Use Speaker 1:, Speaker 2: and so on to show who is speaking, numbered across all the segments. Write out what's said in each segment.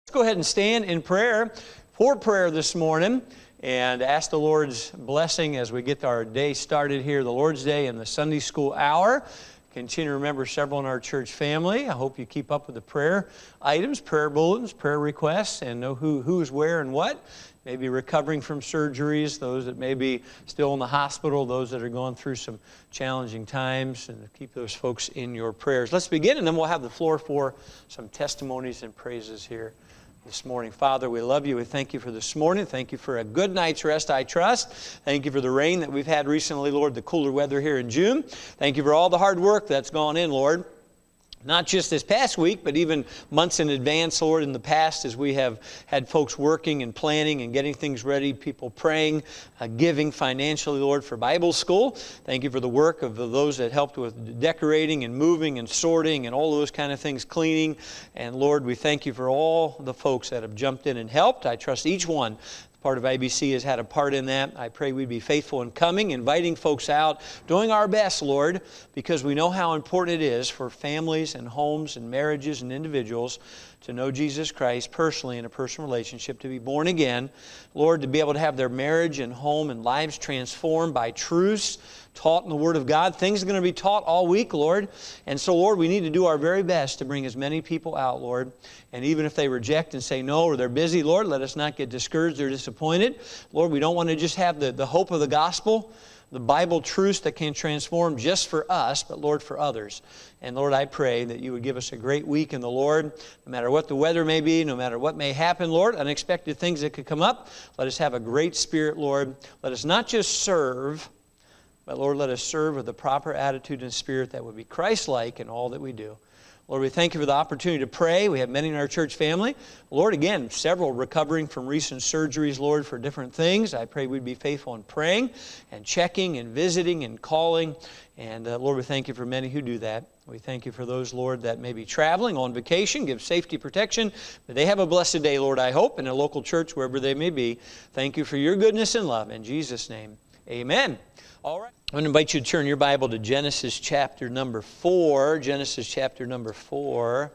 Speaker 1: Let's go ahead and stand in prayer for prayer this morning and ask the Lord's blessing as we get our day started here, the Lord's Day and the Sunday school hour. Continue to remember several in our church family. I hope you keep up with the prayer items, prayer bulletins, prayer requests, and know who's where and what. Maybe recovering from surgeries, those that may be still in the hospital, those that are going through some challenging times, and keep those folks in your prayers. Let's begin, and then we'll have the floor for some testimonies and praises here this morning. Father, we love you. We thank you for this morning. Thank you for a good night's rest, I trust. Thank you for the rain that we've had recently, Lord, the cooler weather here in June. Thank you for all the hard work that's gone in, Lord. Not just this past week, but even months in advance, Lord, in the past as we have had folks working and planning and getting things ready, people praying, giving financially, Lord, for Bible school. Thank you for the work of those that helped with decorating and moving and sorting and all those kind of things, cleaning. And Lord, we thank you for all the folks that have jumped in and helped. I trust each one. Part of IBC has had a part in that. I pray we'd be faithful in coming, inviting folks out, doing our best, Lord, because we know how important it is for families and homes and marriages and individuals to know Jesus Christ personally in a personal relationship, to be born again, Lord, to be able to have their marriage and home and lives transformed by truths taught in the Word of God. Things are going to be taught all week, Lord. And so, Lord, we need to do our very best to bring as many people out, Lord. And even if they reject and say no or they're busy, Lord, let us not get discouraged or disappointed. Lord, we don't want to just have the hope of the gospel, the Bible truths that can transform just for us, but, Lord, for others. And, Lord, I pray that you would give us a great week in the Lord, no matter what the weather may be, no matter what may happen, Lord, unexpected things that could come up. Let us have a great spirit, Lord. Let us not just serve, but, Lord, let us serve with the proper attitude and spirit that would be Christ-like in all that we do. Lord, we thank you for the opportunity to pray. We have many in our church family. Lord, again, several recovering from recent surgeries, Lord, for different things. I pray we'd be faithful in praying and checking and visiting and calling. And, Lord, we thank you for many who do that. We thank you for those, Lord, that may be traveling on vacation. Give safety protection. But they have a blessed day, Lord, I hope, in a local church, wherever they may be. Thank you for your goodness and love. In Jesus' name, amen. All right. I'm going to invite you to turn your Bible to Genesis chapter number 4. Genesis chapter number 4.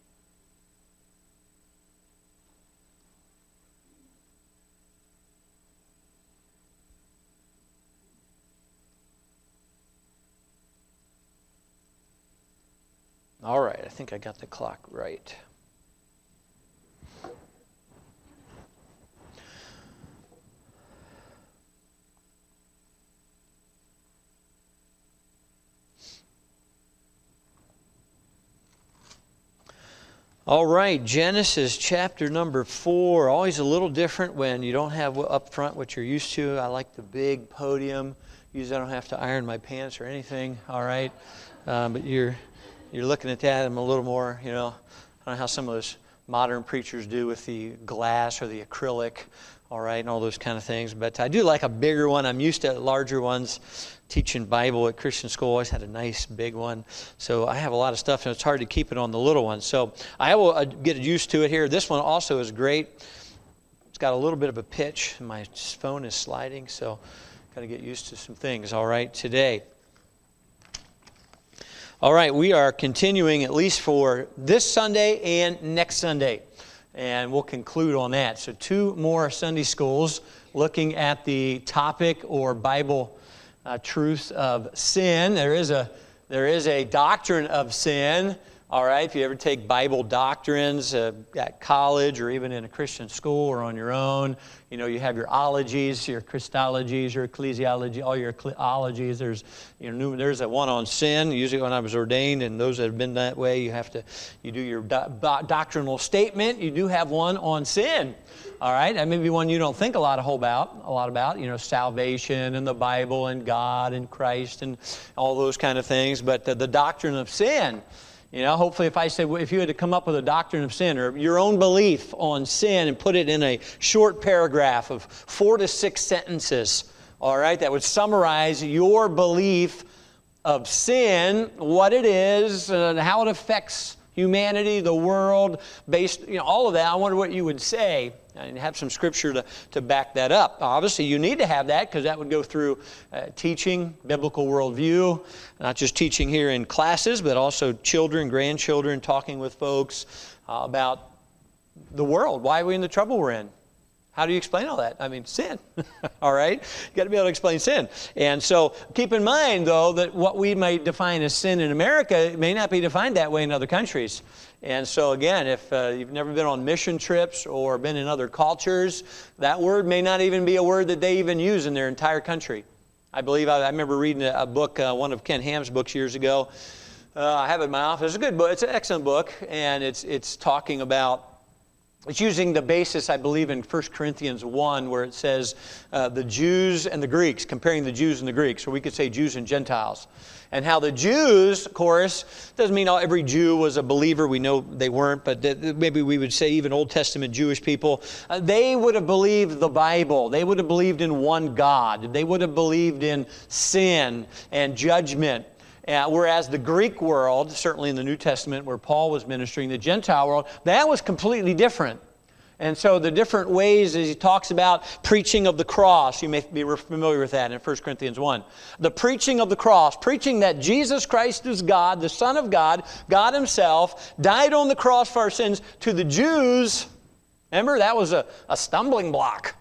Speaker 1: All right, I think I got the clock right. All right, Genesis chapter number 4. Always a little different when you don't have up front what you're used to. I like the big podium. Usually I don't have to iron my pants or anything, all right? But you're looking at that, I'm a little more, I don't know how some of those modern preachers do with the glass or the acrylic, all right, and all those kind of things. But I do like a bigger one. I'm used to larger ones. Teaching Bible at Christian school, always had a nice big one. So I have a lot of stuff, and it's hard to keep it on the little one. So I will get used to it here. This one also is great. It's got a little bit of a pitch. My phone is sliding, so got to get used to some things, all right, today. All right, we are continuing at least for this Sunday and next Sunday. And we'll conclude on that. So 2 more Sunday schools looking at the topic or Bible truth of sin. There is a doctrine of sin. All right, if you ever take Bible doctrines at college or even in a Christian school or on your own, you have your ologies, your Christologies, your ecclesiology, all your ologies. There's a one on sin. Usually when I was ordained, and those that have been that way, you do your doctrinal statement. You do have one on sin. All right, that may be one you don't think a lot about, salvation and the Bible and God and Christ and all those kind of things. But the doctrine of sin, hopefully if I said, if you had to come up with a doctrine of sin or your own belief on sin and put it in a short paragraph of 4 to 6 sentences, all right, that would summarize your belief of sin, what it is, and how it affects humanity, the world, all of that, I wonder what you would say. And have some scripture to back that up. Obviously, you need to have that because that would go through teaching, biblical worldview, not just teaching here in classes, but also children, grandchildren, talking with folks about the world. Why are we in the trouble we're in? How do you explain all that? I mean, sin. All right? You got to be able to explain sin. And so keep in mind, though, that what we might define as sin in America may not be defined that way in other countries. And so again, if you've never been on mission trips or been in other cultures, that word may not even be a word that they even use in their entire country. I believe I remember reading a book, one of Ken Ham's books years ago. I have it in my office. It's a good book. It's an excellent book, and it's talking about, it's using the basis, I believe, in 1 Corinthians 1, where it says the Jews and the Greeks, comparing the Jews and the Greeks, or we could say Jews and Gentiles. And how the Jews, of course, doesn't mean every Jew was a believer. We know they weren't, but maybe we would say even Old Testament Jewish people, they would have believed the Bible. They would have believed in one God. They would have believed in sin and judgment. Whereas the Greek world, certainly in the New Testament where Paul was ministering, the Gentile world, that was completely different. And so the different ways as he talks about preaching of the cross, you may be familiar with that in 1 Corinthians 1. The preaching of the cross, preaching that Jesus Christ is God, the Son of God, God Himself, died on the cross for our sins. To the Jews, remember, that was a stumbling block.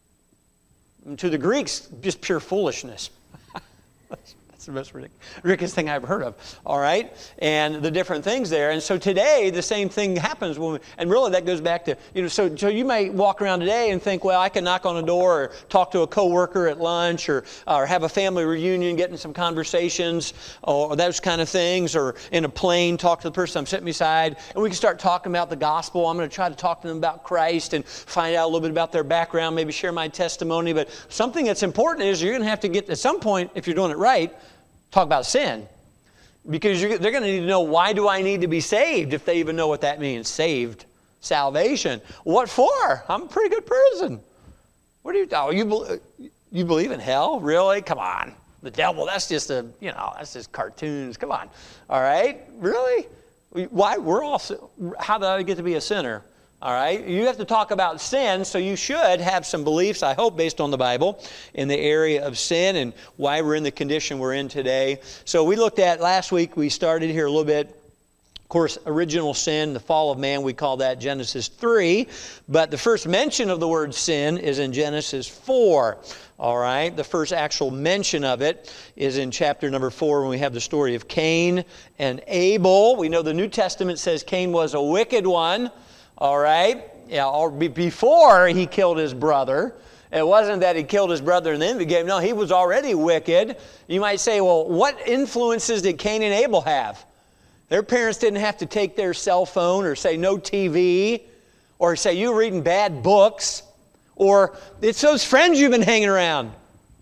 Speaker 1: And to the Greeks, just pure foolishness. That's the most ridiculous thing I've heard of. All right? And the different things there. And so today, the same thing happens. And really, that goes back to, so you might walk around today and think, well, I can knock on a door or talk to a coworker at lunch or have a family reunion, get in some conversations or those kind of things, or in a plane, talk to the person I'm sitting beside, and we can start talking about the gospel. I'm going to try to talk to them about Christ and find out a little bit about their background, maybe share my testimony. But something that's important is you're going to have to get, at some point, if you're doing it right, talk about sin. Because they're going to need to know, why do I need to be saved, if they even know what that means, saved, salvation. What for? I'm a pretty good person. What do you believe in hell? Really? Come on. The devil, that's just that's just cartoons. Come on. All right? Really? Why? How did I get to be a sinner? All right? You have to talk about sin, so you should have some beliefs, I hope, based on the Bible in the area of sin and why we're in the condition we're in today. So we looked at, last week, we started here a little bit, of course, original sin, the fall of man, we call that Genesis 3. But the first mention of the word sin is in Genesis 4. All right? The first actual mention of it is in chapter number 4 when we have the story of Cain and Abel. We know the New Testament says Cain was a wicked one. All right? Yeah, or before he killed his brother. It wasn't that he killed his brother and then became, no, he was already wicked. You might say, well, what influences did Cain and Abel have? Their parents didn't have to take their cell phone or say no TV or say you're reading bad books or it's those friends you've been hanging around.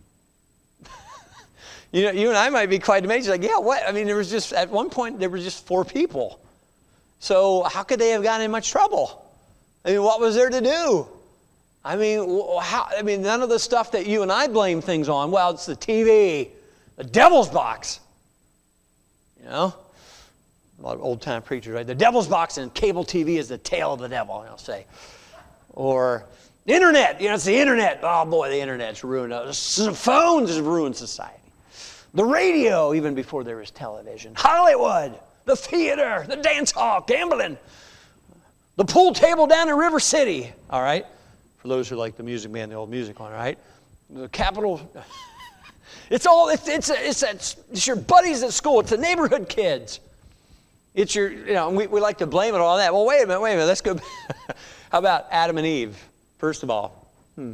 Speaker 1: You and I might be quite amazed. Like, yeah, what? I mean, at one point, there were just 4 people. So how could they have gotten in much trouble? I mean, what was there to do? I mean, none of the stuff that you and I blame things on. Well, it's the TV, the devil's box. A lot of old-time preachers, right? The devil's box and cable TV is the tail of the devil, I'll say. Or the internet, it's the internet. Oh, boy, the internet's ruined us. Phones have ruined society. The radio, even before there was television. Hollywood. The theater, the dance hall, gambling, the pool table down in River City, all right? For those who like the Music Man, the old music one, all right? The Capitol, it's your buddies at school, it's the neighborhood kids. It's your, we like to blame it on that. Well, wait a minute, let's go. How about Adam and Eve, first of all?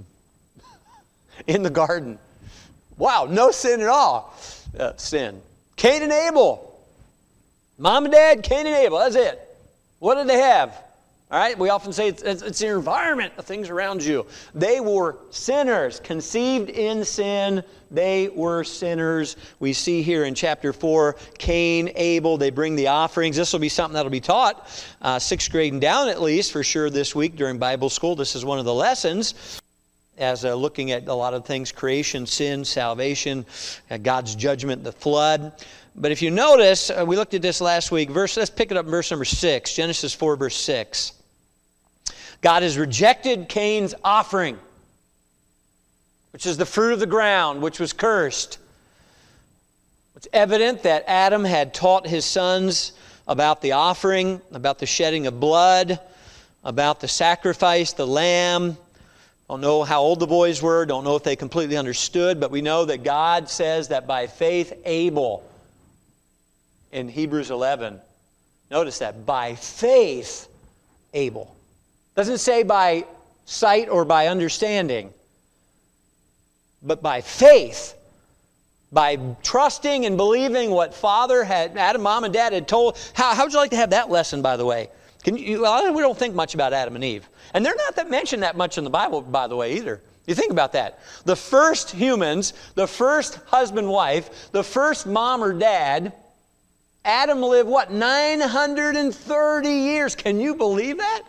Speaker 1: In the garden. Wow, no sin at all. Sin. Cain and Abel. Mom and Dad, Cain and Abel, that's it. What did they have? All right, we often say it's your environment, the things around you. They were sinners, conceived in sin. They were sinners. We see here in chapter 4, Cain, Abel, they bring the offerings. This will be something that will be taught, 6th grade and down at least, for sure this week during Bible school. This is one of the lessons. As looking at a lot of things, creation, sin, salvation, God's judgment, the flood. But if you notice, we looked at this last week. Let's pick it up in verse number 6, Genesis 4, verse 6. God has rejected Cain's offering, which is the fruit of the ground, which was cursed. It's evident that Adam had taught his sons about the offering, about the shedding of blood, about the sacrifice, the lamb. Don't know how old the boys were. Don't know if they completely understood. But we know that God says that by faith, Abel, in Hebrews 11, notice that, by faith, Abel. Doesn't say by sight or by understanding, but by faith, by trusting and believing what Adam, Mom, and Dad had told. How would you like to have that lesson, by the way? We don't think much about Adam and Eve. And they're not mentioned that much in the Bible, by the way, either. You think about that. The first humans, the first husband, wife, the first mom or dad, Adam lived, 930 years. Can you believe that?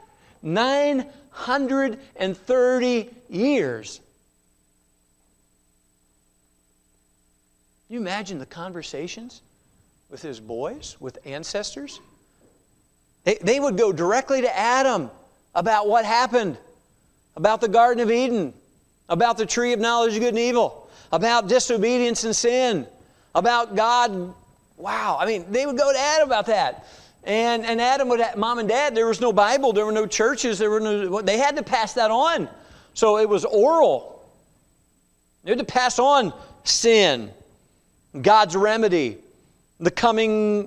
Speaker 1: 930 years. Can you imagine the conversations with his boys, with ancestors? They would go directly to Adam about what happened, about the Garden of Eden, about the tree of knowledge of good and evil, about disobedience and sin, about God. Wow, they would go to Adam about that. And Adam would have, Mom and Dad, there was no Bible, there were no churches, they had to pass that on. So it was oral. They had to pass on sin, God's remedy, the coming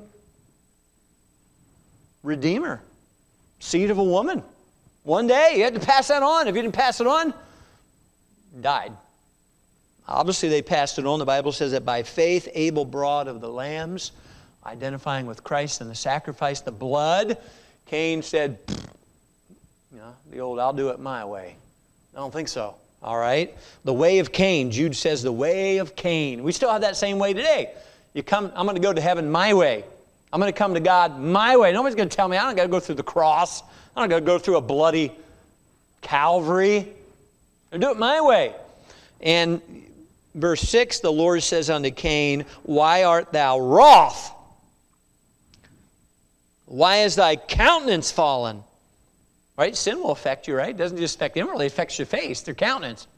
Speaker 1: Redeemer, seed of a woman. One day, you had to pass that on. If you didn't pass it on, died. Obviously, they passed it on. The Bible says that by faith, Abel brought of the lambs, identifying with Christ and the sacrifice, the blood. Cain said, the old, I'll do it my way. I don't think so. All right? The way of Cain. Jude says the way of Cain. We still have that same way today. I'm going to go to heaven my way. I'm going to come to God my way. Nobody's going to tell me I don't got to go through the cross. I don't got to go through a bloody Calvary. I do it my way. And verse 6, the Lord says unto Cain, why art thou wroth? Why is thy countenance fallen? Right? Sin will affect you, right? It doesn't just affect inwardly, it affects your face, their countenance.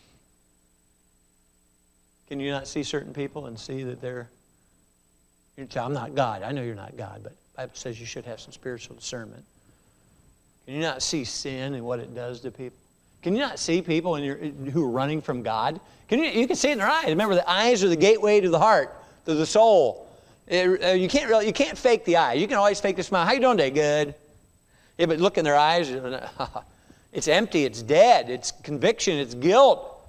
Speaker 1: Can you not see certain people and see that I'm not God. I know you're not God, but the Bible says you should have some spiritual discernment. Can you not see sin and what it does to people? Can you not see people who are running from God? You can see it in their eyes. Remember, the eyes are the gateway to the heart, to the soul. You can't fake the eyes. You can always fake the smile. How you doing today? Good. Yeah, but look in their eyes. It's empty. It's dead. It's conviction. It's guilt.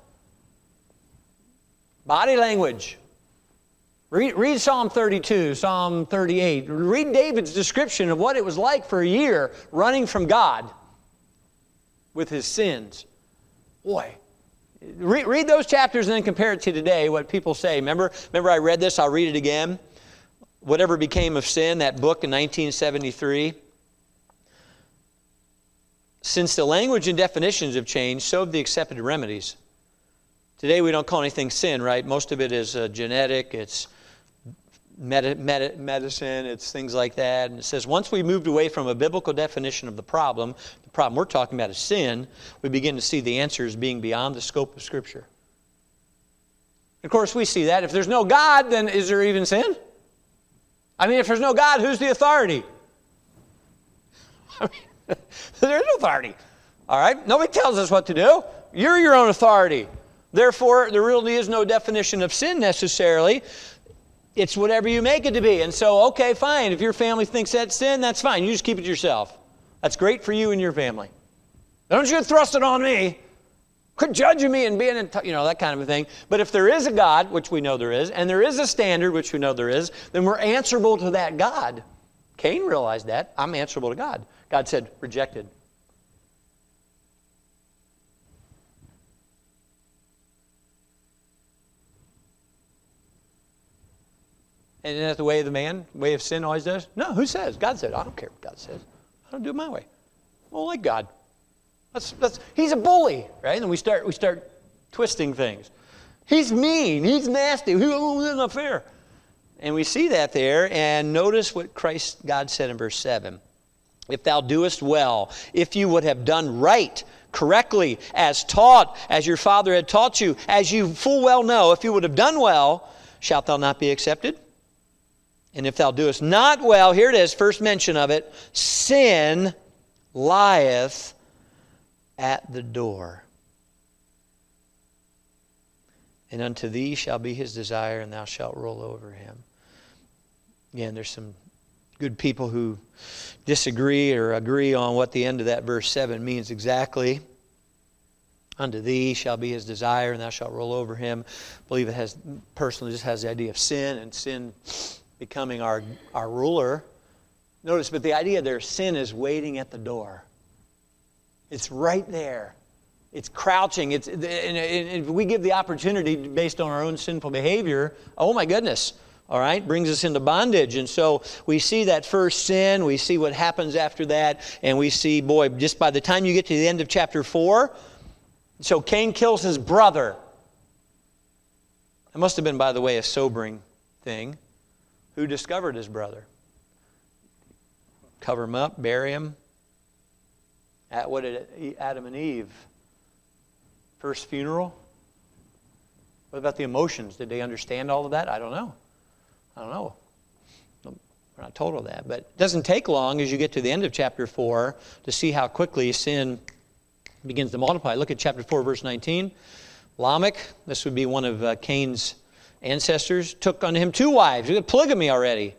Speaker 1: Body language. Read Psalm 32, Psalm 38. Read David's description of what it was like for a year running from God with his sins. Boy, read those chapters and then compare it to today, what people say. Remember I read this, I'll read it again. Whatever Became of Sin, that book in 1973. Since the language and definitions have changed, so have the accepted remedies. Today we don't call anything sin, right? Most of it is genetic, it's medicine, it's things like that. And it says once we moved away from a biblical definition of the problem we're talking about is sin, we begin to see the answers being beyond the scope of Scripture. Of course, we see that. If there's no God, then is there even sin? If there's no God, who's the authority? There's no authority. All right? Nobody tells us what to do. You're your own authority. Therefore, there really is no definition of sin necessarily. It's whatever you make it to be. And so, okay, fine. If your family thinks that's sin, that's fine. You just keep it to yourself. That's great for you and your family. Don't you thrust it on me. Quit judging me and being, that kind of a thing. But if there is a God, which we know there is, and there is a standard, which we know there is, then we're answerable to that God. Cain realized that. I'm answerable to God. God said, rejected. And isn't that the way of the man, way of sin always does? No, who says? God said. I don't care what God says. I don't do it my way. I don't like God. He's a bully, right? And then we start twisting things. He's mean. He's nasty. That's not fair. And we see that there. And notice what God said in verse 7. If thou doest well, if you would have done right, correctly, as taught, as your father had taught you, as you full well know, if you would have done well, shalt thou not be accepted? And if thou doest not well, here it is, first mention of it, sin lieth at the door. And unto thee shall be his desire, and thou shalt rule over him. Again, there's some good people who disagree or agree on what the end of that verse 7 means exactly. Unto thee shall be his desire, and thou shalt rule over him. I believe it has, personally, just has the idea of sin, and sin becoming our ruler. Notice, but the idea there, sin is waiting at the door. It's right there. It's crouching. And if we give the opportunity based on our own sinful behavior, oh my goodness, all right, brings us into bondage. And so we see that first sin, we see what happens after that, and we see, boy, just by the time you get to the end of chapter 4, so Cain kills his brother. It must have been, by the way, a sobering thing. Who discovered his brother? Cover him up, bury him. What did Adam and Eve? First funeral? What about the emotions? Did they understand all of that? I don't know. We're not told all that. But it doesn't take long as you get to the end of chapter 4 to see how quickly sin begins to multiply. Look at chapter 4, verse 19. Lamech, this would be one of Cain's ancestors, took unto him 2 wives. We got polygamy already.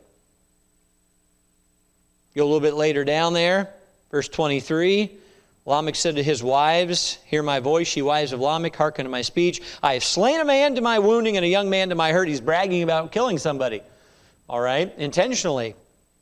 Speaker 1: Go a little bit later down there, verse 23. Lamech said to his wives, hear my voice, ye wives of Lamech, hearken to my speech. I have slain a man to my wounding and a young man to my hurt. He's bragging about killing somebody, all right, intentionally.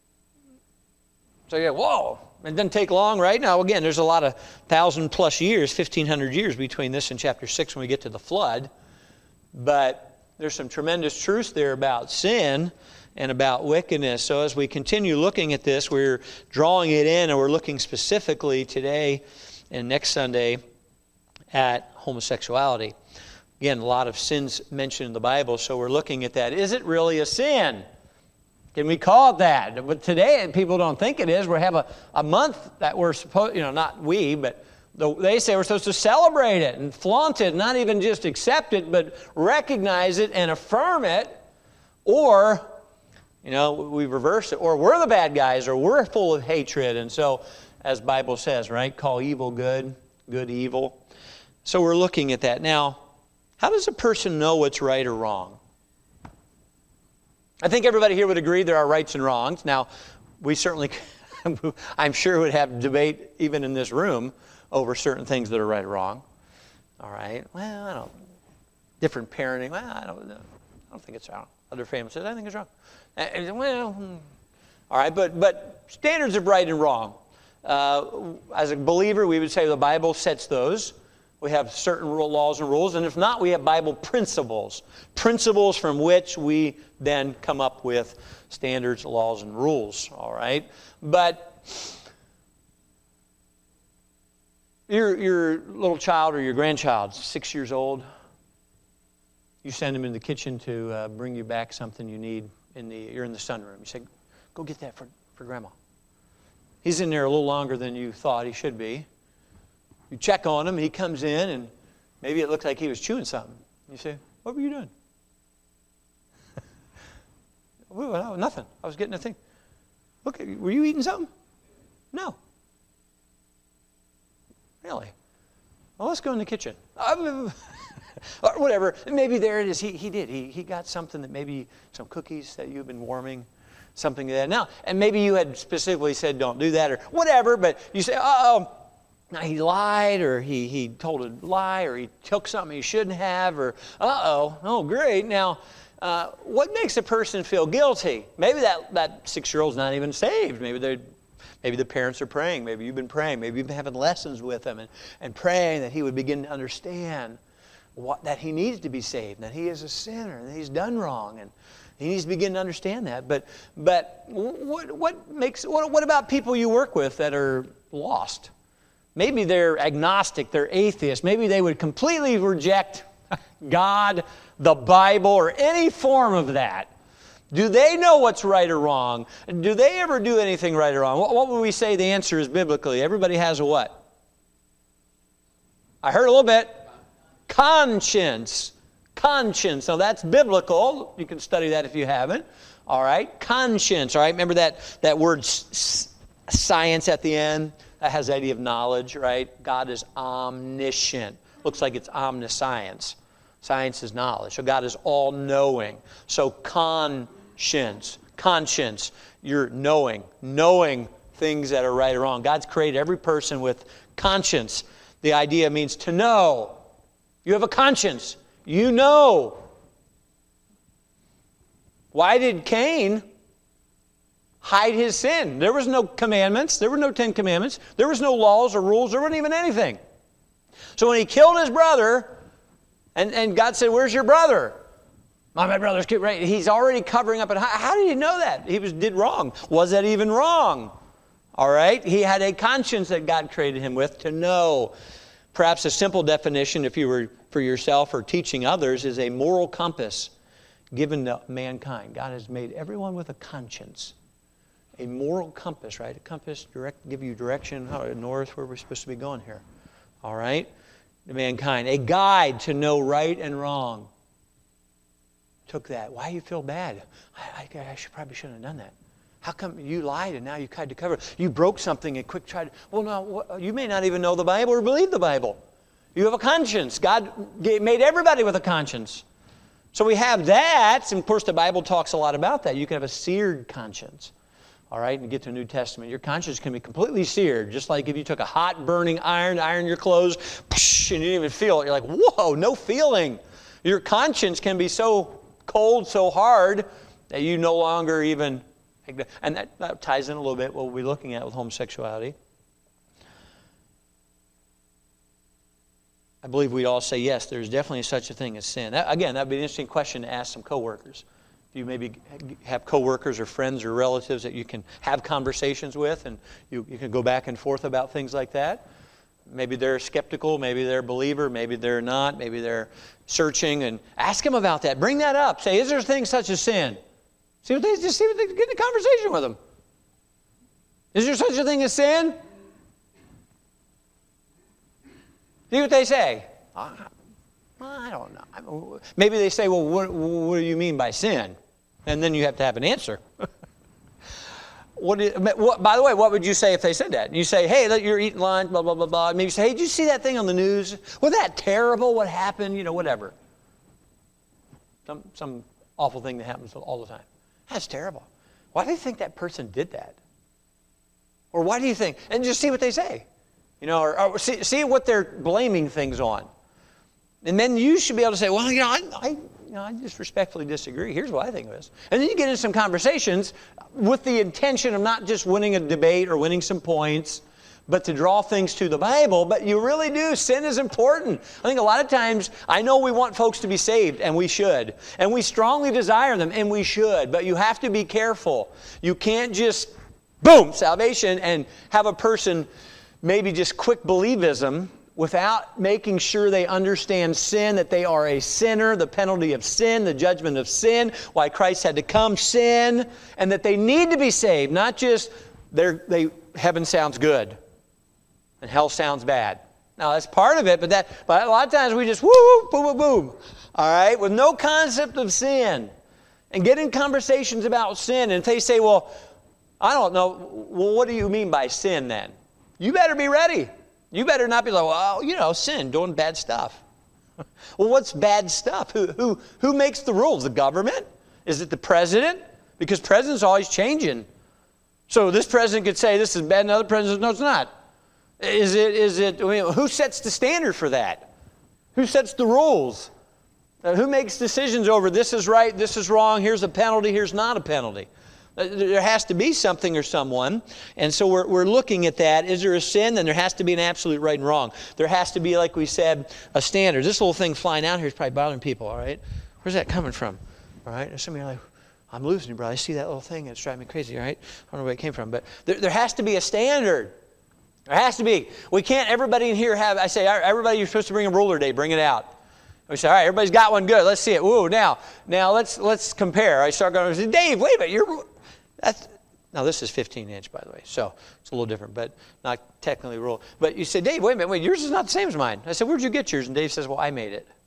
Speaker 1: So yeah, whoa, it doesn't take long, right? Now again, there's a lot of 1,000+ years, 1,500 years between this and chapter 6 when we get to the flood. But there's some tremendous truths there about sin and about wickedness. So as we continue looking at this, we're drawing it in, and we're looking specifically today and next Sunday at homosexuality. Again, a lot of sins mentioned in the Bible, so we're looking at that. Is it really a sin? Can we call it that? But today, people don't think it is. We have a month that we're supposed, not we, but they say we're supposed to celebrate it and flaunt it, not even just accept it, but recognize it and affirm it. Or we reverse it, or we're the bad guys, or we're full of hatred. And so, as Bible says, right, call evil good, good evil. So we're looking at that. Now, how does a person know what's right or wrong? I think everybody here would agree there are rights and wrongs. Now, we certainly, I'm sure, would have debate even in this room over certain things that are right or wrong. All right, well, different parenting, well, I don't think it's wrong. Other families say, I think it's wrong. All right, but standards of right and wrong. As a believer, we would say the Bible sets those. We have certain laws and rules, and if not, we have Bible principles from which we then come up with standards, laws, and rules. All right, but your little child or your grandchild, 6 years old, you send him in the kitchen to bring you back something you need. You're in the sunroom. You say, go get that for Grandma. He's in there a little longer than you thought he should be. You check on him, he comes in, and maybe it looks like he was chewing something. You say, what were you doing? Well, nothing. I was getting a thing. Okay, were you eating something? No. Really? Well, let's go in the kitchen. Or whatever. Maybe there it is. He did. He got something that maybe some cookies that you've been warming, something like that. Now, and maybe you had specifically said don't do that or whatever, but you say, now he lied, or he told a lie, or he took something he shouldn't have, or oh great. Now, what makes a person feel guilty? Maybe that 6-year-old's not even saved. Maybe the parents are praying. Maybe you've been praying. Maybe you've been having lessons with him and praying that he would begin to understand that he needs to be saved, that he is a sinner, and that he's done wrong, and he needs to begin to understand that. But what about people you work with that are lost? Maybe they're agnostic, they're atheists. Maybe they would completely reject God, the Bible, or any form of that. Do they know what's right or wrong? Do they ever do anything right or wrong? What would we say the answer is biblically? Everybody has a what? I heard a little bit. Conscience. Conscience. Now that's biblical. You can study that if you haven't. All right. Conscience. All right. Remember that word science at the end? that has the idea of knowledge, right? God is omniscient. Looks like it's omniscience. Science is knowledge. So God is all-knowing. So conscience, you're knowing things that are right or wrong. God's created every person with conscience. The idea means to know. You have a conscience. You know. Why did Cain hide his sin? There was no commandments. There were no 10 commandments. There was no laws or rules. There wasn't even anything. So when he killed his brother, and God said, where's your brother? My brother's killed. Right? He's already covering up. And how did he know that? He did wrong. Was that even wrong? All right? He had a conscience that God created him with to know. Perhaps a simple definition, if you were for yourself or teaching others, is a moral compass given to mankind. God has made everyone with a conscience. A moral compass, right? A compass give you direction, north, where we're supposed to be going here. All right? To mankind. A guide to know right and wrong. Took that. Why do you feel bad? I probably shouldn't have done that. How come you lied and now you tried to cover it? You broke something and quick tried. Well, no, you may not even know the Bible or believe the Bible. You have a conscience. God made everybody with a conscience. So we have that. And of course, the Bible talks a lot about that. You can have a seared conscience. All right, and you get to the New Testament, your conscience can be completely seared. Just like if you took a hot burning iron to iron your clothes, and you didn't even feel it. You're like, whoa, no feeling. Your conscience can be so cold, so hard, that you no longer even... And that ties in a little bit what we'll be looking at with homosexuality. I believe we'd all say, yes, there's definitely such a thing as sin. Again, that would be an interesting question to ask some coworkers. You maybe have coworkers or friends or relatives that you can have conversations with, and you can go back and forth about things like that. Maybe they're skeptical, maybe they're a believer, maybe they're not, maybe they're searching, and ask them about that. Bring that up. Say, is there a thing such as sin? See what they get in a conversation with them. Is there such a thing as sin? See what they say. I don't know. Maybe they say, well, what do you mean by sin? And then you have to have an answer. By the way, what would you say if they said that? You say, hey, you're eating lunch, blah, blah, blah, blah. Maybe you say, hey, did you see that thing on the news? Was that terrible? What happened? Whatever. Some awful thing that happens all the time. That's terrible. Why do you think that person did that? Or why do you think? And just see what they say. Or see what they're blaming things on. And then you should be able to say, well, I just respectfully disagree. Here's what I think of this. And then you get into some conversations with the intention of not just winning a debate or winning some points, but to draw things to the Bible. But you really do. Sin is important. I think a lot of times, I know we want folks to be saved, and we should. And we strongly desire them, and we should. But you have to be careful. You can't just, boom, salvation, and have a person maybe just quick believism without making sure they understand sin, that they are a sinner, the penalty of sin, the judgment of sin, why Christ had to come, sin, and that they need to be saved, not just heaven sounds good and hell sounds bad. Now, that's part of it, but a lot of times we just woo, boom, boom, boom, all right, with no concept of sin, and get in conversations about sin, and if they say, well, I don't know, well, what do you mean by sin then? You better be ready. You better not be like, well, sin, doing bad stuff. Well, what's bad stuff? Who makes the rules? The government? Is it the president? Because president's always changing. So this president could say this is bad, and another president says, no, it's not. Is it? Who sets the standard for that? Who sets the rules? Who makes decisions over this is right, this is wrong, here's a penalty, here's not a penalty? There has to be something or someone. And so we're looking at that. Is there a sin? Then there has to be an absolute right and wrong. There has to be, like we said, a standard. This little thing flying out here is probably bothering people, all right? Where's that coming from? All right? And some of you are like, I'm losing you, brother. I see that little thing. It's driving me crazy, all right? I don't know where it came from. But there has to be a standard. There has to be. We can't, everybody in here I say, everybody, you're supposed to bring a ruler today. Bring it out. We say, all right, everybody's got one. Good. Let's see it. Whoa, now let's compare. I start going, I say, Dave, wait a minute. Now, this is 15-inch, by the way, so it's a little different, but not technically ruled. But you say, Dave, wait a minute, yours is not the same as mine. I said, where'd you get yours? And Dave says, well, I made it.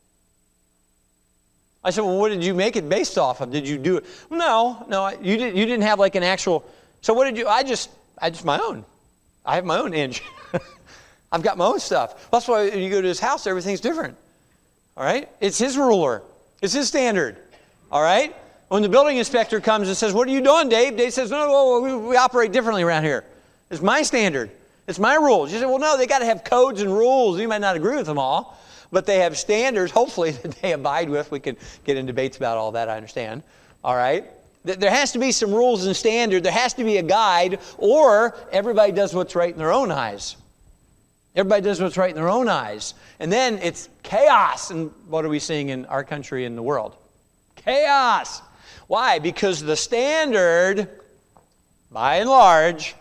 Speaker 1: I said, well, what did you make it based off of? Did you do it? No, you didn't have like an actual, so what did you, I just my own. I have my own inch. I've got my own stuff. That's why when you go to his house, everything's different. All right? It's his ruler. It's his standard. All right? When the building inspector comes and says, what are you doing, Dave? Dave says, no, we operate differently around here. It's my standard. It's my rules. You say, well, no, they got to have codes and rules. You might not agree with them all, but they have standards, hopefully, that they abide with. We can get in debates about all that, I understand. All right? There has to be some rules and standards. There has to be a guide, or everybody does what's right in their own eyes. Everybody does what's right in their own eyes. And then it's chaos. And what are we seeing in our country and the world? Chaos. Why? Because the standard, by and large,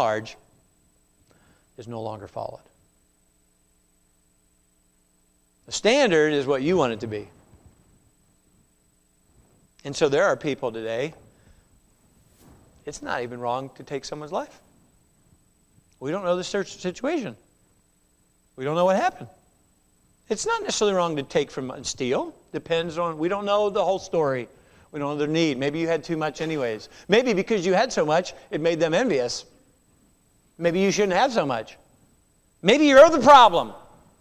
Speaker 1: is no longer followed. The standard is what you want it to be. And so there are people today, it's not even wrong to take someone's life. We don't know the situation. We don't know what happened. It's not necessarily wrong to take from and steal. Depends on, we don't know the whole story. We don't know their need. Maybe you had too much anyways. Maybe because you had so much, it made them envious. Maybe you shouldn't have so much. Maybe you're the problem.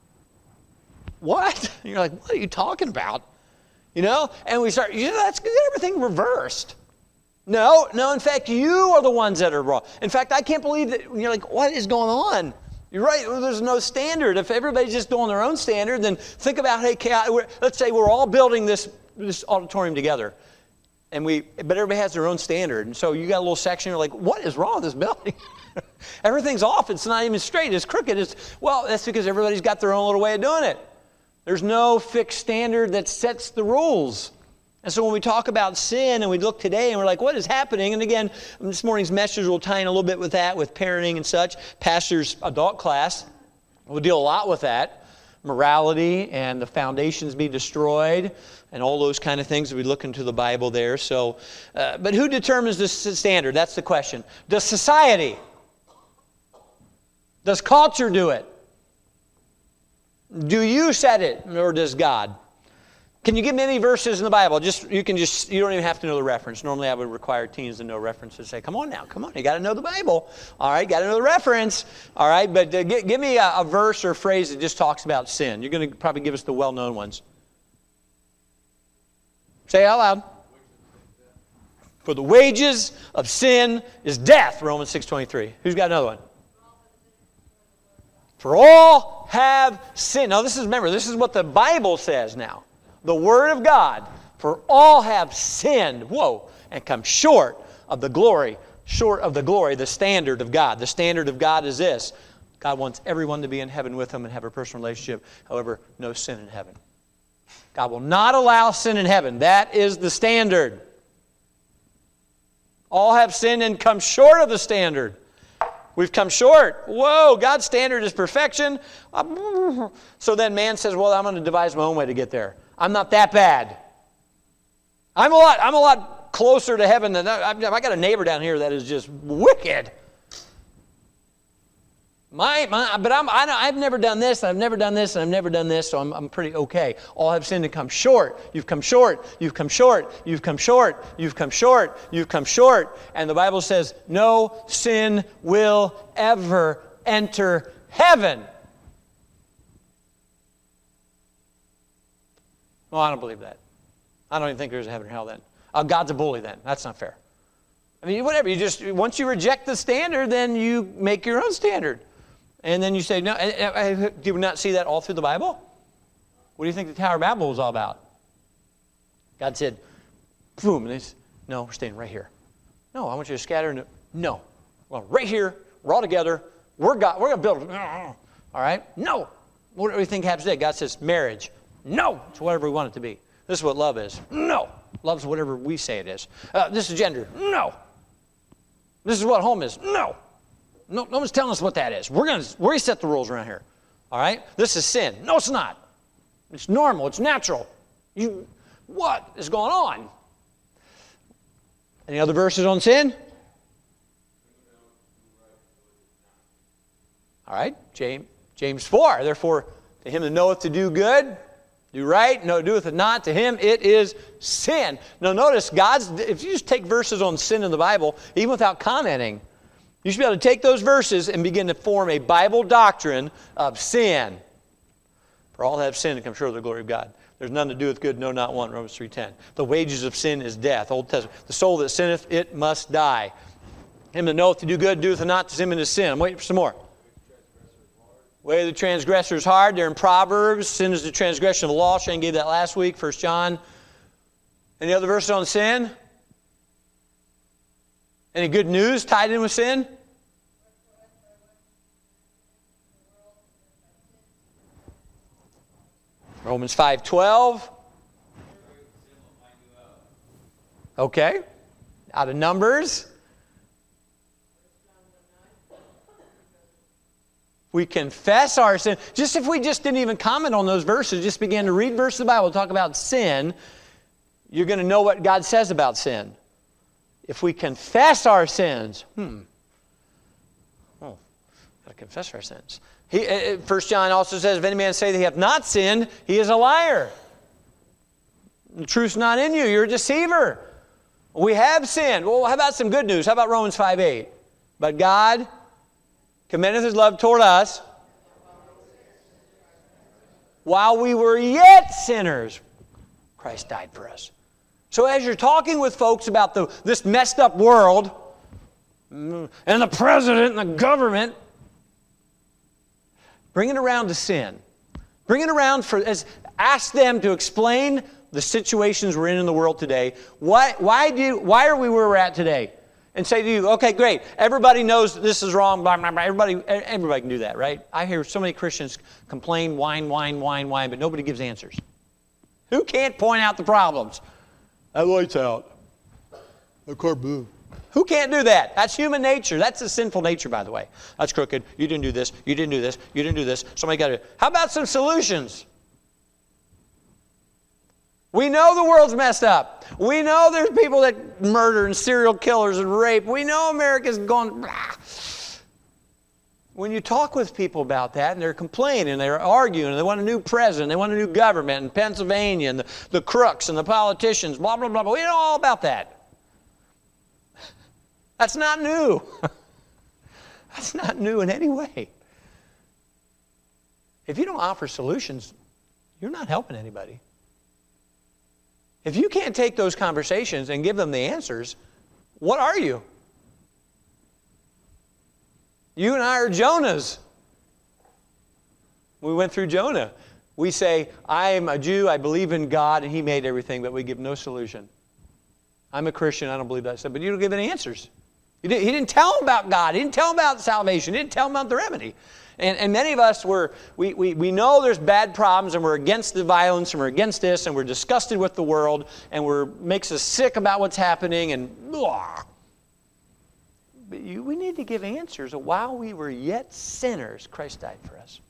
Speaker 1: What? You're like, what are you talking about? You know? And we start, let's get everything reversed. No, in fact, you are the ones that are wrong. In fact, I can't believe that. You're like, what is going on? You're right, there's no standard. If everybody's just doing their own standard, then think about, hey, let's say we're all building this auditorium together. But everybody has their own standard. And so you got a little section, you're like, what is wrong with this building? Everything's off. It's not even straight. It's crooked. Well, that's because everybody's got their own little way of doing it. There's no fixed standard that sets the rules. And so when we talk about sin and we look today and we're like, what is happening? And again, this morning's message will tie in a little bit with that, with parenting and such. Pastor's adult class will deal a lot with that. Morality and the foundations be destroyed and all those kind of things. We look into the Bible there. So, but who determines this standard? That's the question. Does society? Does culture do it? Do you set it, or does God? Can you give me any verses in the Bible? You don't even have to know the reference. Normally I would require teens to know references. Say, come on, you got to know the Bible. All right, got to know the reference. All right, but give me a verse or phrase that just talks about sin. You're going to probably give us the well-known ones. Say it out loud. For the wages of sin is death, Romans 6:23. Who's got another one? For all have sinned. Now remember, this is what the Bible says now. The Word of God. For all have sinned, and come short of the glory, the standard of God. The standard of God is this. God wants everyone to be in heaven with Him and have a personal relationship. However, no sin in heaven. God will not allow sin in heaven. That is the standard. All have sinned and come short of the standard. We've come short. God's standard is perfection. So then man says, well, I'm going to devise my own way to get there. I'm not that bad. I'm a lot closer to heaven than I got a neighbor down here that is just wicked. But I've never done this, and I've never done this, and I've never done this, so I'm pretty okay. All have sinned and come short. You've come short. You've come short. You've come short. You've come short. You've come short. And the Bible says, no sin will ever enter heaven. Well, I don't believe that. I don't even think there's a heaven or hell then. God's a bully then. That's not fair. I mean, whatever. Once you reject the standard, then you make your own standard. And then you say, no, do you not see that all through the Bible? What do you think the Tower of Babel was all about? God said, boom, and they said, no, we're staying right here. No, I want you to scatter. No, well, right here, we're all together. We're going to build. All right? No. What do you think happens today? God says, marriage. No, it's whatever we want it to be. This is what love is. No. Love's whatever we say it is. This is gender. No. This is what home is. No. No one's telling us what that is. We're going to set the rules around here. All right? This is sin. No, it's not. It's normal. It's natural. What is going on? Any other verses on sin? All right. James 4. Therefore, to him that knoweth to do good, do right, no, doeth it not, to him it is sin. Now notice, if you just take verses on sin in the Bible, even without commenting, You should be able to take those verses and begin to form a Bible doctrine of sin. For all have sinned and come short of the glory of God. There's none to do with good, no, not one, Romans 3:10. The wages of sin is death, Old Testament. The soul that sinneth, it must die. Him that knoweth to do good, doeth not, to him in his sin. I'm waiting for some more. Way of the transgressor is hard. They're in Proverbs. Sin is the transgression of the law. Shane gave that last week, 1 John. Any other verses on sin? Any good news tied in with sin? Romans 5:12. Okay. Out of Numbers. We confess our sin. Just if we just didn't even comment on those verses, just began to read verses of the Bible, talk about sin, you're going to know what God says about sin. If we confess our sins, got to confess our sins. 1 John also says, if any man say that he hath not sinned, he is a liar. The truth's not in you. You're a deceiver. We have sinned. Well, how about some good news? How about Romans 5:8? But God commendeth his love toward us while we were yet sinners. Christ died for us. So as you're talking with folks about this messed up world and the president and the government, bring it around to sin. Bring it around ask them to explain the situations we're in the world today. Why are we where we're at today? And say to you, okay, great. Everybody knows that this is wrong. Blah, blah, blah. Everybody can do that, right? I hear so many Christians complain, whine, but nobody gives answers. Who can't point out the problems? That light's out. The car blew. Who can't do that? That's human nature. That's a sinful nature, by the way. That's crooked. You didn't do this. You didn't do this. You didn't do this. Somebody got to. How about some solutions? We know the world's messed up. We know there's people that murder and serial killers and rape. We know America's going. Blah. When you talk with people about that and they're complaining and they're arguing and they want a new president, they want a new government in Pennsylvania and the crooks and the politicians, blah, blah, blah, blah. We know all about that. That's not new. That's not new in any way. If you don't offer solutions, you're not helping anybody. If you can't take those conversations and give them the answers, what are you? You and I are Jonahs. We went through Jonah. We say, I am a Jew, I believe in God, and He made everything, but we give no solution. I'm a Christian, I don't believe that. I said, but you don't give any answers. He didn't tell them about God. He didn't tell them about salvation. He didn't tell them about the remedy. And many of us, we know there's bad problems, and we're against the violence, and we're against this, and we're disgusted with the world, and makes us sick about what's happening, and blah. But we need to give answers. While we were yet sinners, Christ died for us.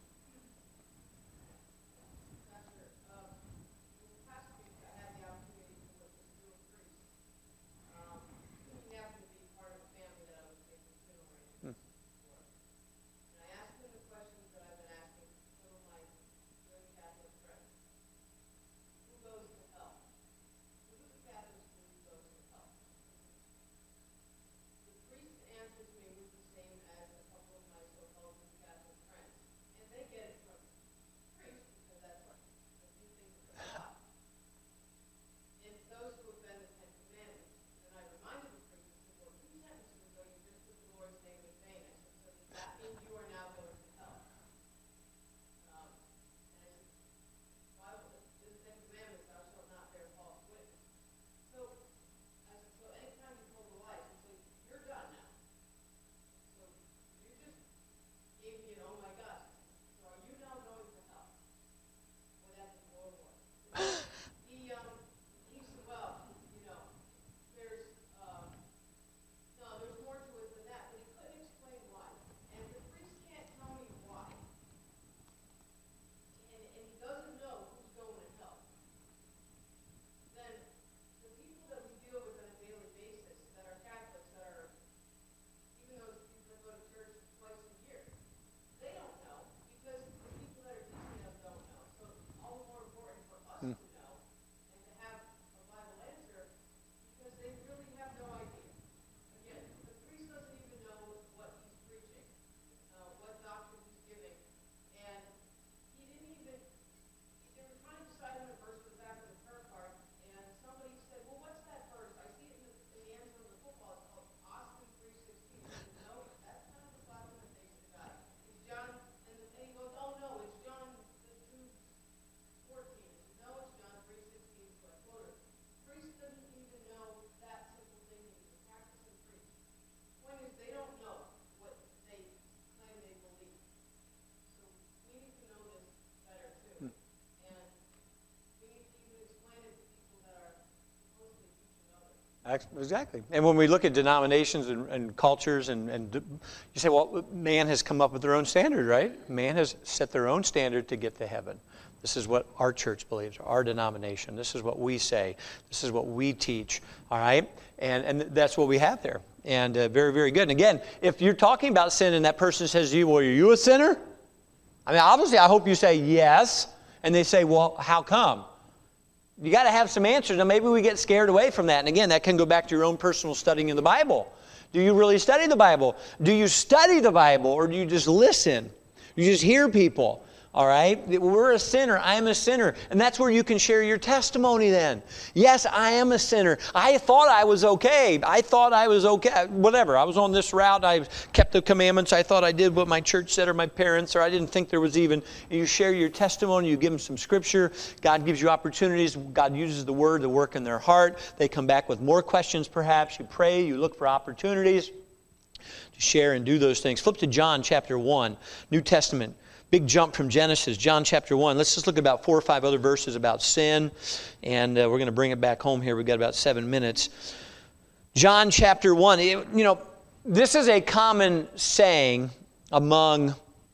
Speaker 1: Exactly. And when we look at denominations and cultures, and you say, well, man has come up with their own standard, right? Man has set their own standard to get to heaven. This is what our church believes, our denomination. This is what we say. This is what we teach, all right? And that's what we have there. And very, very good. And again, if you're talking about sin and that person says to you, well, are you a sinner? I mean, obviously, I hope you say yes. And they say, well, how come? You got to have some answers. Now, maybe we get scared away from that. And again, that can go back to your own personal studying in the Bible. Do you really study the Bible? Do you study the Bible, or do you just listen? You just hear people? All right? We're a sinner. I'm a sinner. And that's where you can share your testimony then. Yes, I am a sinner. I thought I was okay. I thought I was okay. Whatever. I was on this route. I kept the commandments. I thought I did what my church said or my parents, or I didn't think there was even. You share your testimony. You give them some scripture. God gives you opportunities. God uses the word to work in their heart. They come back with more questions perhaps. You pray. You look for opportunities to share and do those things. Flip to John chapter 1, New Testament. Big jump from Genesis, John chapter 1. Let's just look at about 4 or 5 other verses about sin, and we're going to bring it back home here. We've got about 7 minutes. John chapter 1. This is a common saying among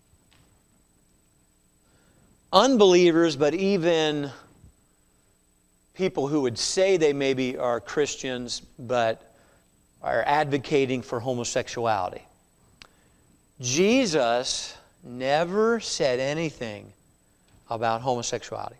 Speaker 1: unbelievers, but even people who would say they maybe are Christians, but are advocating for homosexuality. Jesus never said anything about homosexuality.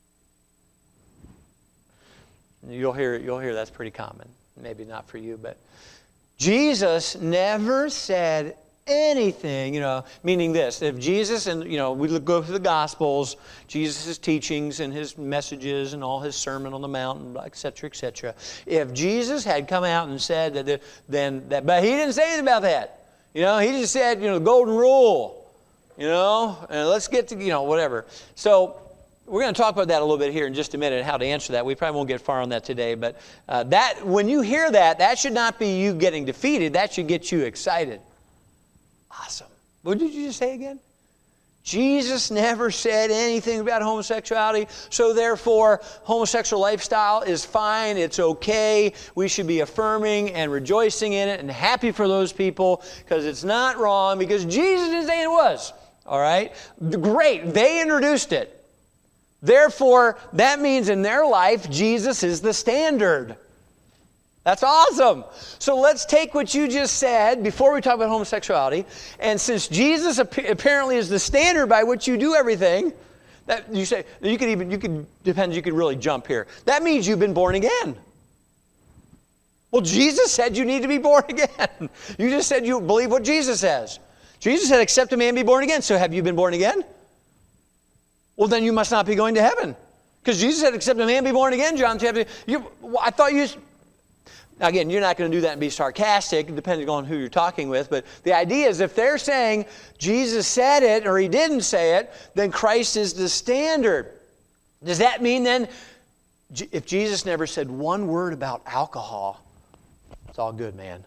Speaker 1: You'll hear that's pretty common. Maybe not for you, but Jesus never said anything, meaning this. If Jesus, and we go through the Gospels, Jesus' teachings and his messages and all his Sermon on the Mount, et cetera, et cetera. If Jesus had come out and said that, but he didn't say anything about that. He just said, the golden rule. And let's get to, whatever. So we're going to talk about that a little bit here in just a minute, how to answer that. We probably won't get far on that today. But when you hear that should not be you getting defeated. That should get you excited. Awesome. What did you just say again? Jesus never said anything about homosexuality, so therefore homosexual lifestyle is fine, it's okay. We should be affirming and rejoicing in it and happy for those people because it's not wrong, because Jesus didn't say it was. All right? Great. They introduced it. Therefore, that means in their life, Jesus is the standard. That's awesome. So let's take what you just said before we talk about homosexuality, and since Jesus apparently is the standard by which you do everything, that you say you could really jump here. That means you've been born again. Well, Jesus said you need to be born again. You just said you believe what Jesus says. Jesus said, "Except a man be born again." So have you been born again? Well, then you must not be going to heaven, because Jesus said, "Except a man be born again." John chapter. I thought you. Now, again, you're not going to do that and be sarcastic, depending on who you're talking with. But the idea is, if they're saying Jesus said it or he didn't say it, then Christ is the standard. Does that mean then, if Jesus never said one word about alcohol, it's all good, man?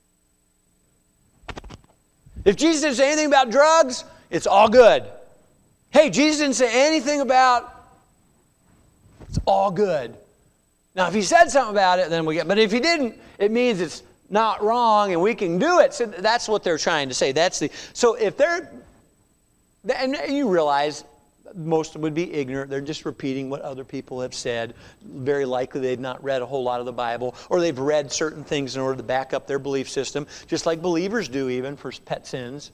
Speaker 1: If Jesus didn't say anything about drugs, it's all good. Hey, Jesus didn't say anything about, it's all good. Now, if he said something about it, then we get, but if he didn't, it means it's not wrong and we can do it. So that's what they're trying to say. So if they're, and you realize most would be ignorant. They're just repeating what other people have said. Very likely they've not read a whole lot of the Bible, or they've read certain things in order to back up their belief system, just like believers do even for pet sins.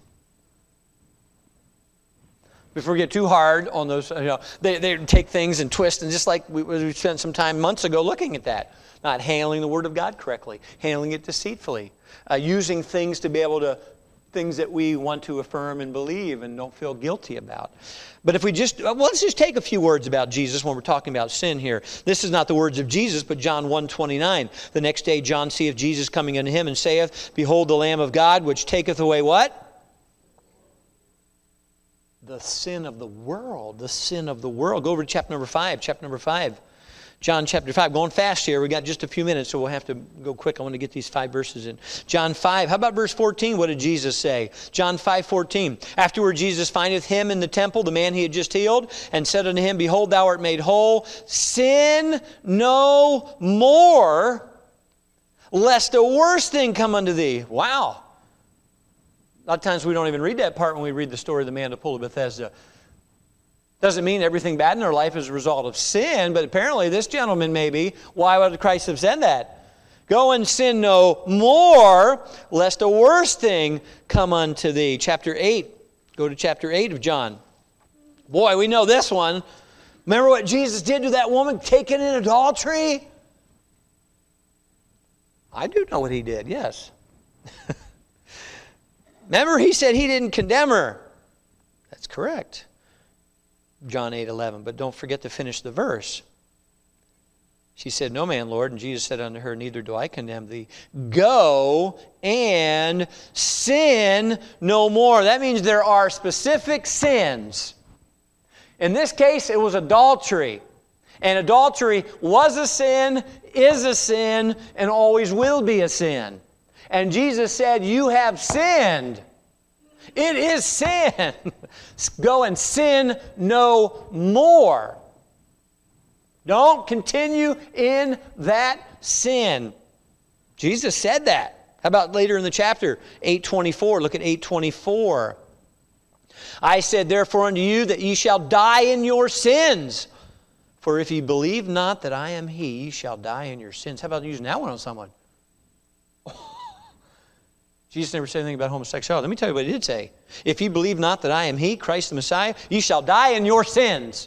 Speaker 1: Before we get too hard on those, they take things and twist, and just like we spent some time months ago looking at that, not handling the Word of God correctly, handling it deceitfully, using things to be able to, things that we want to affirm and believe and don't feel guilty about. But if we just, let's just take a few words about Jesus when we're talking about sin here. This is not the words of Jesus, but John 1:29. The next day John seeth Jesus coming unto him and saith, Behold the Lamb of God, which taketh away what? The sin of the world. The sin of the world. Go over to chapter number 5. John chapter 5. Going fast here. We got just a few minutes, so we'll have to go quick. I want to get these 5 verses in. John 5. How about verse 14? What did Jesus say? John 5:14. Afterward Jesus findeth him in the temple, the man he had just healed, and said unto him, Behold, thou art made whole. Sin no more, lest a worse thing come unto thee. Wow. A lot of times we don't even read that part when we read the story of the man at the pool of Bethesda. Doesn't mean everything bad in our life is a result of sin, but apparently this gentleman maybe. Why would Christ have said that? Go and sin no more, lest a worse thing come unto thee. Chapter 8. Go to chapter 8 of John. Boy, we know this one. Remember what Jesus did to that woman taken in adultery? I do know what he did, yes. Remember, he said he didn't condemn her. That's correct. John 8:11. But don't forget to finish the verse. She said, No man, Lord. And Jesus said unto her, Neither do I condemn thee. Go and sin no more. That means there are specific sins. In this case, it was adultery. And adultery was a sin, is a sin, and always will be a sin. And Jesus said, you have sinned. It is sin. Go and sin no more. Don't continue in that sin. Jesus said that. How about later in the chapter, 8:24? Look at 8:24. I said, therefore unto you that ye shall die in your sins. For if ye believe not that I am He, ye shall die in your sins. How about using that one on someone? Jesus never said anything about homosexuality. Let me tell you what He did say. If ye believe not that I am He, Christ the Messiah, ye shall die in your sins.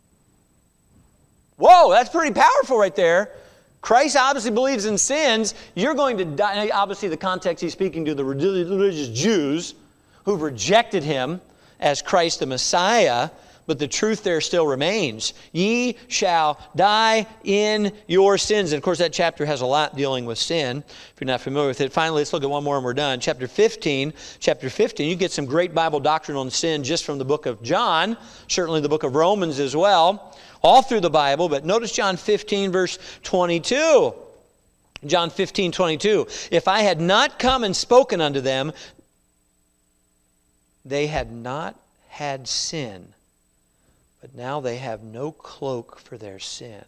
Speaker 1: Whoa, that's pretty powerful right there. Christ obviously believes in sins. You're going to die. Obviously, the context He's speaking to the religious Jews who've rejected Him as Christ the Messiah. But the truth there still remains. Ye shall die in your sins. And of course, that chapter has a lot dealing with sin, if you're not familiar with it. Finally, let's look at one more and we're done. Chapter 15, you get some great Bible doctrine on sin just from the book of John, certainly the book of Romans as well, all through the Bible. But notice John 15, verse 22. John 15, 22. If I had not come and spoken unto them, they had not had sin. But now they have no cloak for their sin.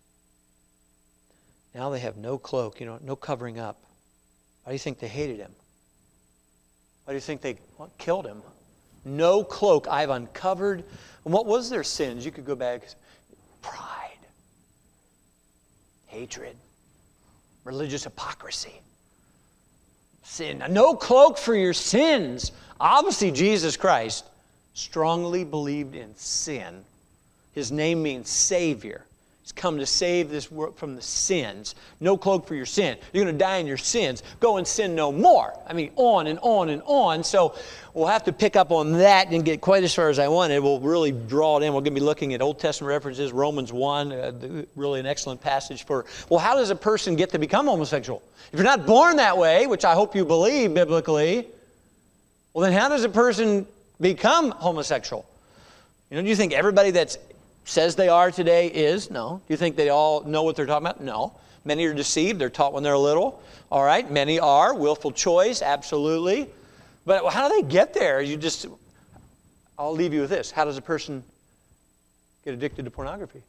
Speaker 1: Now they have no cloak, no covering up. Why do you think they hated Him? Why do you think they killed Him? No cloak. I've uncovered. And what was their sins? You could go back. Pride. Hatred. Religious hypocrisy. Sin. No cloak for your sins. Obviously, Jesus Christ strongly believed in sin. His name means Savior. He's come to save this world from the sins. No cloak for your sin. You're going to die in your sins. Go and sin no more. I mean, on and on and on. So we'll have to pick up on that and get quite as far as I wanted. We'll really draw it in. We're going to be looking at Old Testament references, Romans 1, really an excellent passage for, well, how does a person get to become homosexual? If you're not born that way, which I hope you believe biblically, well, then how does a person become homosexual? Do you think everybody that says they are today is? No. Do you think they all know what they're talking about? No. Many are deceived. They're taught when they're little. All right. Many are. Willful choice. Absolutely. But how do they get there? I'll leave you with this. How does a person get addicted to pornography?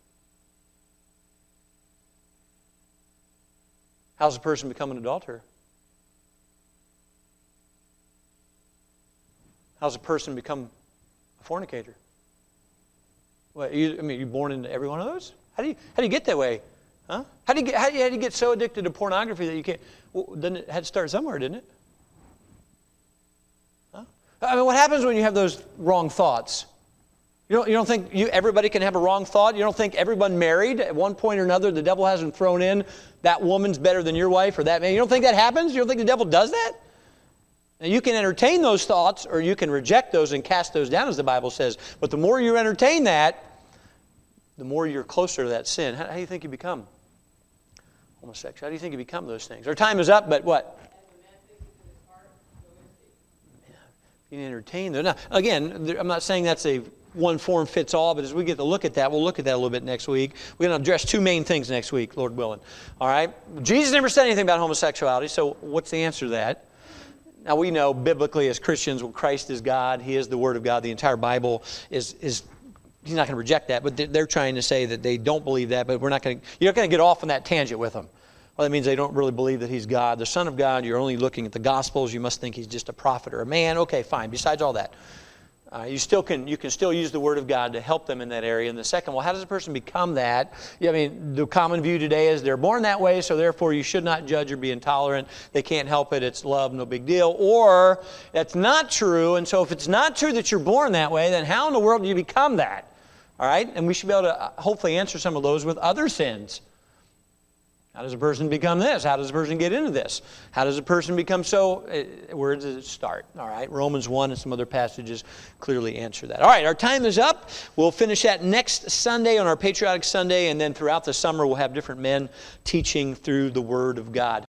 Speaker 1: How does a person become an adulterer? How does a person become a fornicator? What, you born into every one of those? How do you get that way? Huh? How do you get so addicted to pornography that you can't? Well, then it had to start somewhere, didn't it? Huh? I mean, what happens when you have those wrong thoughts? You don't think everybody can have a wrong thought? You don't think everyone married at one point or another, the devil hasn't thrown in that woman's better than your wife or that man? You don't think that happens? You don't think the devil does that? Now, you can entertain those thoughts or you can reject those and cast those down, as the Bible says. But the more you entertain that, the more you're closer to that sin. How do you think you become homosexual? How do you think you become those things? Our time is up, but what? Yeah, you can entertain them. Now, again, I'm not saying that's a one form fits all, but as we get to look at that, we'll look at that a little bit next week. We're going to address two main things next week, Lord willing. All right? Jesus never said anything about homosexuality, so what's the answer to that? Now, we know biblically as Christians, well, Christ is God. He is the Word of God. The entire Bible is He's not going to reject that, but they're trying to say that they don't believe that, but you're not going to get off on that tangent with them. Well, that means they don't really believe that He's God. The Son of God, you're only looking at the Gospels. You must think He's just a prophet or a man. Okay, fine. Besides all that, you can still use the Word of God to help them in that area. And the second, well, how does a person become that? Yeah, I mean, the common view today is they're born that way, so therefore you should not judge or be intolerant. They can't help it. It's love, no big deal. Or that's not true, and so if it's not true that you're born that way, then how in the world do you become that? All right? And we should be able to hopefully answer some of those with other sins. How does a person become this? How does a person get into this? How does a person become so? Where does it start? All right, Romans 1 and some other passages clearly answer that. All right, our time is up. We'll finish that next Sunday on our Patriotic Sunday, and then throughout the summer we'll have different men teaching through the Word of God.